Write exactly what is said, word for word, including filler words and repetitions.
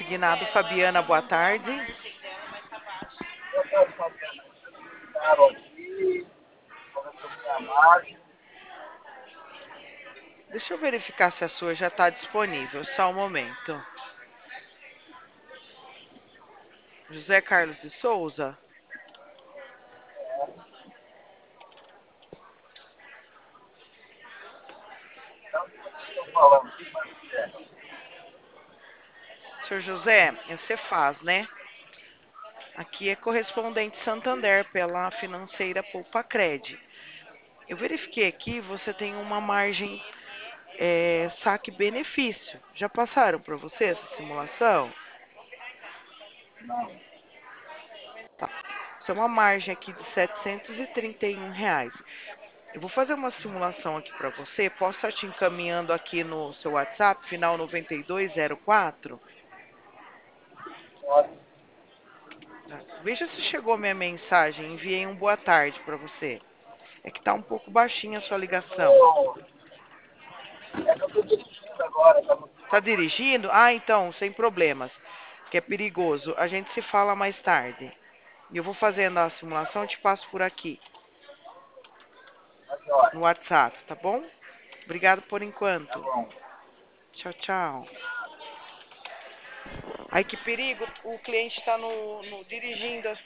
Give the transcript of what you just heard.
consignado Fabiana, boa tarde. Boa tarde, Fabiana. Claro, aqui, corretor minha margem. Deixa eu verificar se a sua já está disponível, só um momento. José Carlos de Souza? Então, como vocês estão falando, o que mais que é? Senhor José, você faz, né? Aqui é correspondente Santander pela financeira Poupa Cred. Eu verifiquei aqui, você tem uma margem é, saque benefício. Já passaram para você essa simulação? Não, Tá. Isso é uma margem aqui de setecentos e trinta e um reais. Eu vou fazer uma simulação aqui para você. Posso estar te encaminhando aqui no seu WhatsApp, final noventa e dois zero quatro? pode. Tá. Veja se chegou minha mensagem. Enviei um boa tarde para você. É que tá um pouco baixinha a sua ligação. Tô, é que eu estou dirigindo agora, tá no Tá sinal ruim. dirigindo? Ah, então, sem problemas. Que é perigoso. A gente se fala mais tarde. E eu vou fazendo a simulação, eu te passo por aqui, Tá jóia. no WhatsApp, tá bom? Obrigado por Tá enquanto. bom. Tchau, tchau. Ai, que perigo, o cliente está no, no dirigindo.